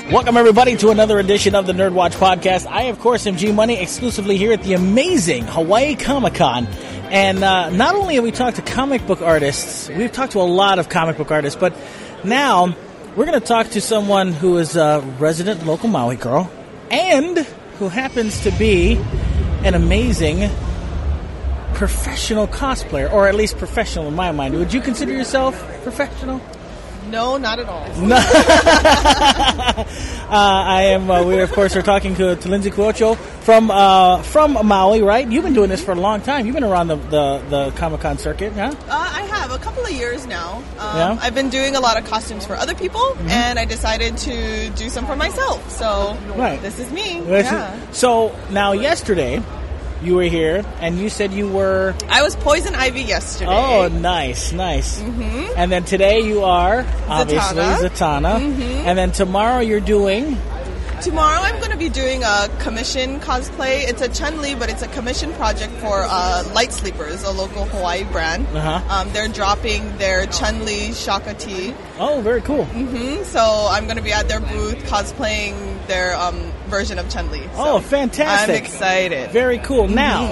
Welcome, everybody, to another edition of the Nerd Watch Podcast. I, of course, am G Money, exclusively here at the amazing Hawaii Comic-Con. And not only have we talked to comic book artists, we've talked to a lot of comic book artists, but now we're going to talk to someone who is a resident local Maui girl and who happens to be an amazing professional cosplayer, or at least professional in my mind. Would you consider yourself professional? No, not at all. I am. We of course are talking to Lindsay Cuocho from Maui, right? You've been doing this for a long time. You've been around the Comic-Con circuit, huh? I have a couple of years now. Yeah? I've been doing a lot of costumes for other people, and I decided to do some for myself. So This is me. So now, yesterday, you were here, and you said you were... I was Poison Ivy yesterday. Oh, nice. Mm-hmm. And then today you are, obviously, Zatanna. Mm-hmm. And then tomorrow you're doing... Tomorrow I'm going to be doing a commission cosplay. It's a Chun-Li, but it's a commission project for Light Sleepers, a local Hawaii brand. Uh-huh. They're dropping their Chun-Li Shaka Tea. Oh, very cool. Mm-hmm. So I'm going to be at their booth cosplaying their version of Chun-Li. So oh, fantastic. I'm excited. Very cool. Now,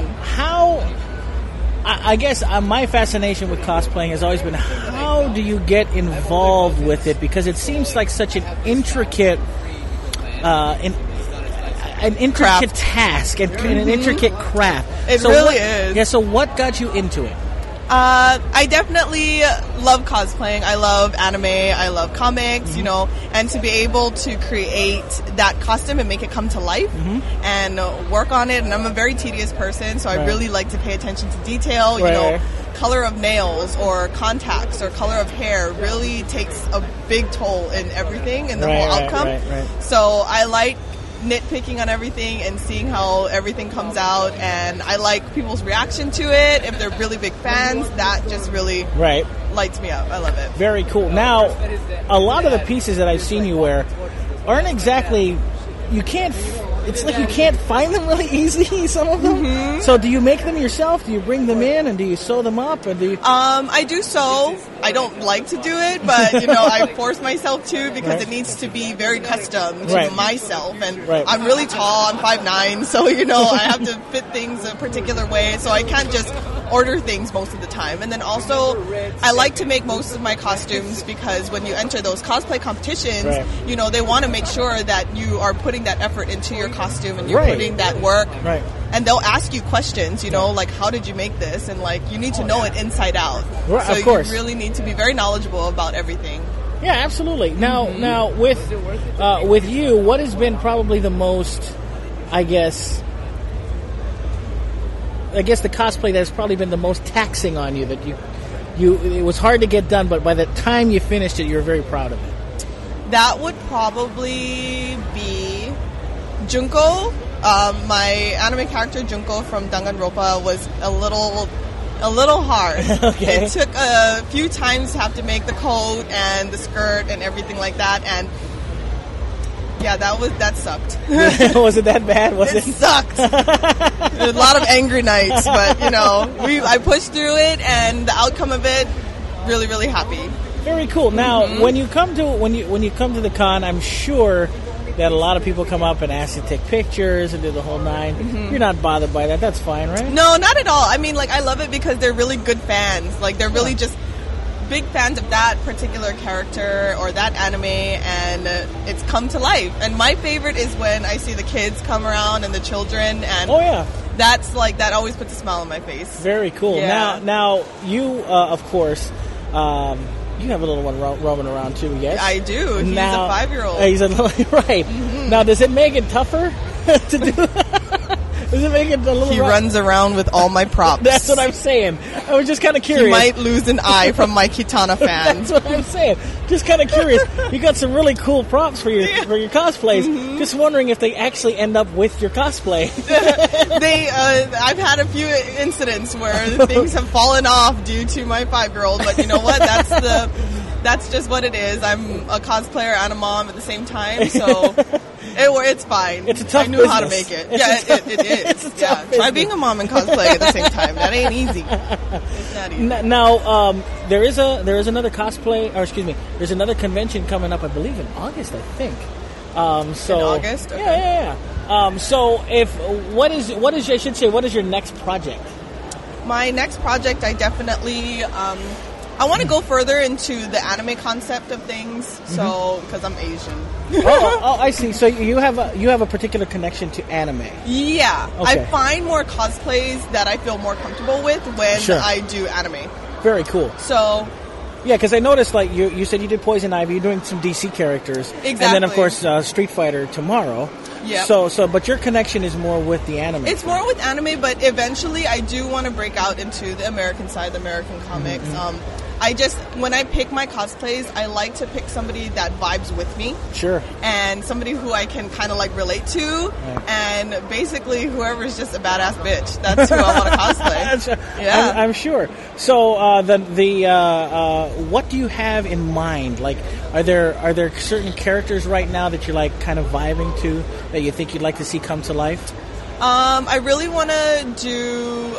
I guess my fascination with cosplaying has always been, how do you get involved with it? Because it seems like such an intricate... an intricate task and an intricate craft. It really is. Yeah, so what got you into it? I definitely love cosplaying. I love anime. I love comics, and to be able to create that costume and make it come to life and work on it. And I'm a very tedious person, so I really like to pay attention to detail, color of nails or contacts or color of hair really takes a big toll in everything and the whole outcome. So I like nitpicking on everything and seeing how everything comes out, and I like people's reaction to it. If they're really big fans, that just really lights me up. I love it. Very cool. Now, a lot of the pieces that I've seen you wear aren't exactly... It's like you can't find them really easy, some of them. So do you make them yourself? Do you bring them in and do you sew them up? Or do you... I do sew. I don't like to do it, but I force myself to because it needs to be very custom to myself. And I'm really tall. I'm 5'9", so I have to fit things a particular way. So I can't just order things most of the time. And then also, I like to make most of my costumes because when you enter those cosplay competitions, they want to make sure that you are putting that effort into your costume and you're putting that work. And they'll ask you questions, like, how did you make this? And, you need to know it inside out. So of course. You really need to be very knowledgeable about everything. Yeah, absolutely. Now, with you, what has been probably the most, I guess the cosplay that has probably been the most taxing on you, that it was hard to get done, but by the time you finished it, you were very proud of it? That would probably be Junko. My anime character Junko from Danganronpa was a little hard. It took a few times to have to make the coat and the skirt and everything like that, and that sucked. Was it that bad? It sucked. A lot of angry nights, but I pushed through it, and the outcome of it, really, really happy. Very cool. Now, when you come to the con, I'm sure that a lot of people come up and ask you to take pictures and do the whole nine. You're not bothered by that. That's fine, right? No, not at all. I mean, I love it because they're really good fans. They're really just big fans of that particular character or that anime, and it's come to life. And my favorite is when I see the kids come around and the children, and that's that always puts a smile on my face. Very cool. Yeah. Now you, of course, you have a little one roaming around too, yes? I do. He's a 5-year-old. He's right. Now, does it make it tougher to do? Does it make it a little... He runs around with all my props. That's what I'm saying. I was just kind of curious. He might lose an eye from my Kitana fan. That's what I'm saying. Just kind of curious. You got some really cool props for your cosplays. Just wondering if they actually end up with your cosplay. I've had a few incidents where things have fallen off due to my 5-year-old, but you know what? That's just what it is. I'm a cosplayer and a mom at the same time, so it's fine. It's a tough I knew business. How to make it. It is. It's a tough business. Try being a mom and cosplay at the same time. That ain't easy. It's not easy. Now, there is another cosplay, or excuse me, there's another convention coming up, I believe in August, I think. So in August. Okay. Yeah. So what is your next project? My next project, I definitely I want to go further into the anime concept of things. So because I'm Asian. oh, I see. So you have a particular connection to anime. Yeah, Okay. I find more cosplays that I feel more comfortable with when Sure. I do anime. Very cool. So Yeah, because I noticed, like, you said you did Poison Ivy, you're doing some DC characters. And then, of Exactly. course, Street Fighter tomorrow. Yep. But your connection is more with the anime. it's more with anime, but eventually I do want to break out into the American side, the American comics. When I pick my cosplays, I like to pick somebody that vibes with me. Sure. And somebody who I can kind of like relate to, and basically whoever's just a badass bitch. That's who I want to cosplay. Yeah. I'm sure. So, what do you have in mind? Like, are there certain characters right now that you're like kind of vibing to that you think you'd like to see come to life? I really want to do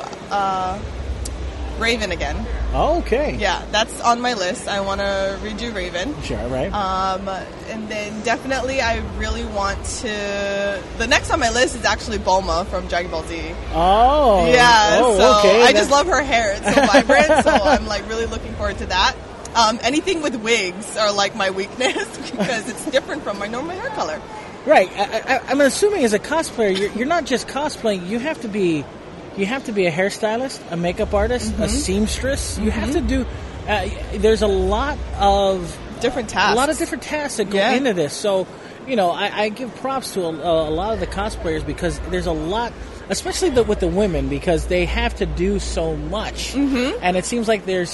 Raven again. Oh, okay. Yeah, that's on my list. I want to redo Raven. Sure. Right. And then definitely I really want to... The next on my list is actually Bulma from Dragon Ball Z. Oh. Yeah, Oh, so okay. I just love her hair. It's so vibrant, so I'm like really looking forward to that. Anything with wigs are like my weakness because it's different from my normal hair color. Right. I'm assuming as a cosplayer, you're not just cosplaying. You have to be a hairstylist, a makeup artist, a seamstress. You have to do. There's a lot of Different tasks. A lot of different tasks that go Yeah. into this. So, I give props to a lot of the cosplayers because there's a lot, especially with the women, because they have to do so much, and it seems like they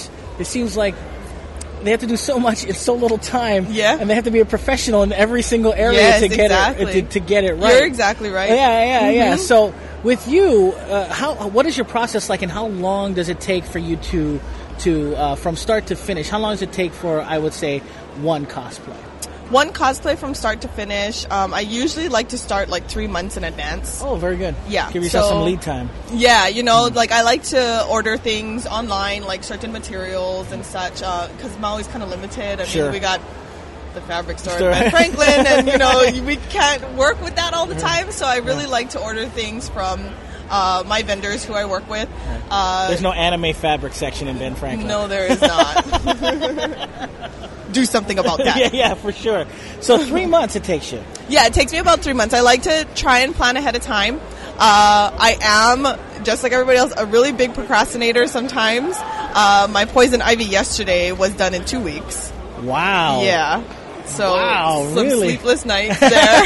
have to do so much in so little time, and they have to be a professional in every single area to get it right. You're exactly right. Yeah. So with you, what is your process like, and how long does it take for you to from start to finish? How long does it take for, I would say, one cosplay? One cosplay from start to finish. I usually like to start like 3 months in advance. Oh, very good. Yeah. Give yourself some lead time. Yeah, like I like to order things online, like certain materials and such, because Maui's kind of limited. I mean, we got the fabric store in Ben Franklin, and we can't work with that all the time. So I really like to order things from my vendors who I work with. There's no anime fabric section in Ben Franklin. No, there is not. Do something about that. Yeah, for sure. So 3 months it takes you. Yeah, it takes me about 3 months. I like to try and plan ahead of time. I am, just like everybody else, a really big procrastinator sometimes. My Poison Ivy yesterday was done in 2 weeks. Wow. Yeah. So some really? sleepless nights there.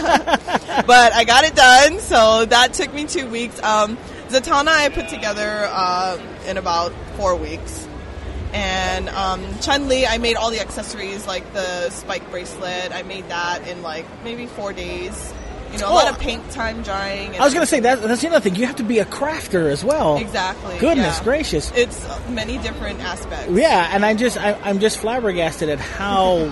But I got it done, so that took me 2 weeks. Zatanna I put together in about 4 weeks. And Chun-Li, I made all the accessories, like the spike bracelet. I made that in like maybe 4 days. A lot of paint time drying. I was going to say, that's the other thing. You have to be a crafter as well. Exactly. Goodness gracious. It's many different aspects. Yeah, and I'm just flabbergasted at how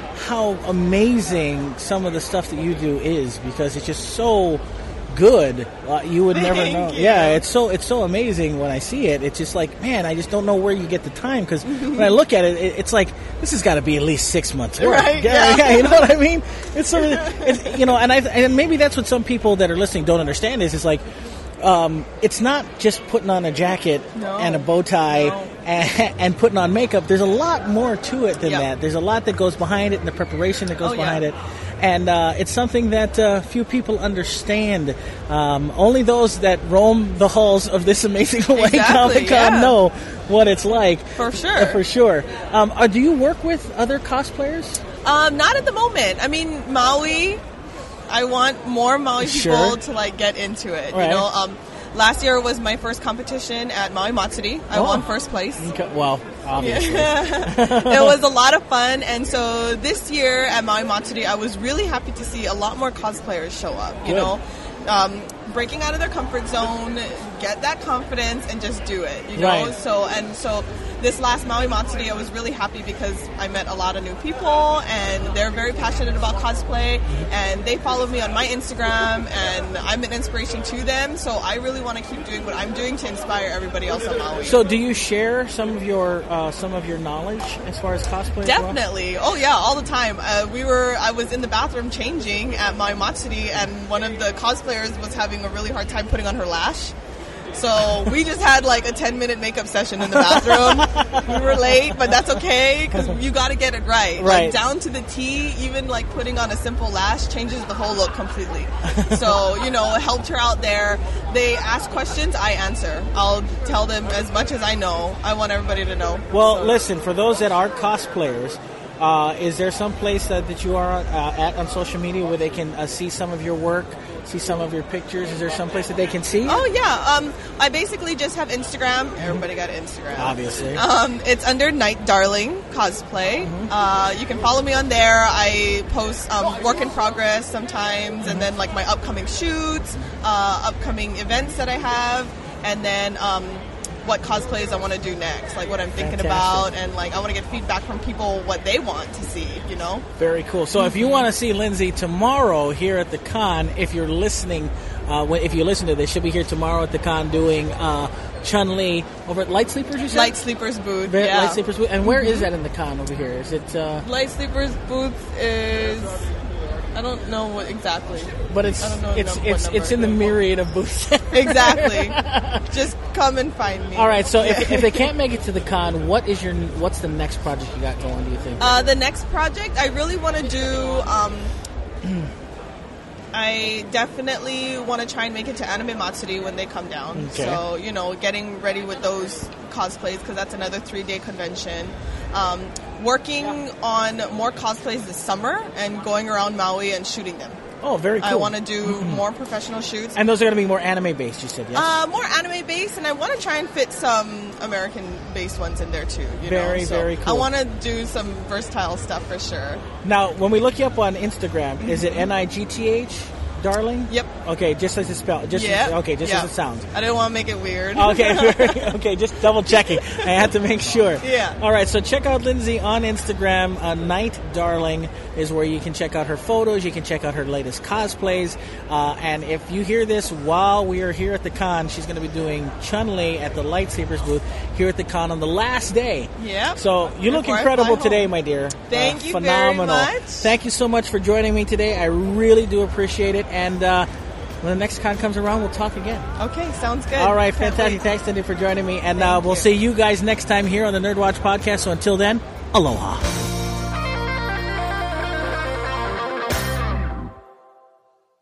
amazing some of the stuff that you do is, because it's just so good. You would never know. You. Yeah, it's so amazing when I see it. It's just like, man, I just don't know where you get the time, because when I look at it, it's like, this has got to be at least 6 months work. Right, yeah, you know what I mean? It's sort of, and maybe that's what some people that are listening don't understand is, it's like, it's not just putting on a jacket and a bow tie and putting on makeup. There's a lot more to it than that. There's a lot that goes behind it, and the preparation that goes behind it. And it's something that few people understand. Only those that roam the halls of this amazing Hawaii Comic-Con know what it's like. For sure. For sure. Do you work with other cosplayers? Not at the moment. I mean, Maui... I want more Maui people to get into it. Right. Last year was my first competition at Maui Matsuri. I won first place. Okay. Well, obviously. It was a lot of fun, and so this year at Maui Matsuri, I was really happy to see a lot more cosplayers show up. You know, breaking out of their comfort zone, get that confidence, and just do it. You know, so this last Maui Matsuri, I was really happy because I met a lot of new people, and they're very passionate about cosplay, and they follow me on my Instagram, and I'm an inspiration to them. So I really want to keep doing what I'm doing to inspire everybody else on Maui. So do you share some of your knowledge as far as cosplay? Definitely. Oh yeah, all the time. I was in the bathroom changing at my Matsuri, and one of the cosplayers was having a really hard time putting on her lash. So we just had like a 10-minute makeup session in the bathroom. We were late, but that's okay because you got to get it right. Like down to the T, even like putting on a simple lash changes the whole look completely. So, it helped her out there. They ask questions, I answer. I'll tell them as much as I know. I want everybody to know. Well, listen, for those that are cosplayers, is there some place that you are at on social media where they can see some of your work, see some of your pictures? Is there some place that they can see? Oh, yeah. I basically just have Instagram. Everybody got Instagram. Obviously. It's under Night Darling Cosplay. You can follow me on there. I post work in progress sometimes, and then like my upcoming shoots, upcoming events that I have, and then what cosplays I want to do next, like what I'm thinking about, and like I want to get feedback from people what they want to see, Very cool. So if you want to see Lindsay tomorrow here at the con, if you're listening, if you listen to this, she'll be here tomorrow at the con doing Chun-Li over at Light Sleepers, you said? Light Sleepers booth, yeah. Light Sleepers booth. And where is that in the con over here? Is it... Light Sleepers booth is... I don't know what exactly. But it's in the myriad of booths. Exactly. Just come and find me. All right. So if they can't make it to the con, what's the next project you got going? Do you think? The next project I really want to do. I definitely want to try and make it to Anime Matsuri when they come down. Okay. So getting ready with those cosplays because that's another 3-day convention. Working on more cosplays this summer and going around Maui and shooting them. Oh, very cool. I want to do more professional shoots. And those are going to be more anime-based, you said, yes? More anime-based, and I want to try and fit some American-based ones in there, too. Very cool. I want to do some versatile stuff for sure. Now, when we look you up on Instagram, is it NIGTH? Darling? Yep. Okay, just as it's spelled. As it sounds. I didn't want to make it weird. Okay, just double checking. I had to make sure. Yeah. All right, so check out Lindsay on Instagram. Night Darling is where you can check out her photos. You can check out her latest cosplays. And if you hear this while we are here at the con, she's going to be doing Chun-Li at the Lightsabers booth here at the con on the last day. Yeah. So you look incredible today, my dear. Thank you phenomenal. very much. Thank you so much for joining me today. I really do appreciate it. And when the next con comes around, we'll talk again. Okay, sounds good. All right, fantastic. Thanks, Cindy, for joining me. And we'll see you guys next time here on the Nerd Watch podcast. So until then, aloha.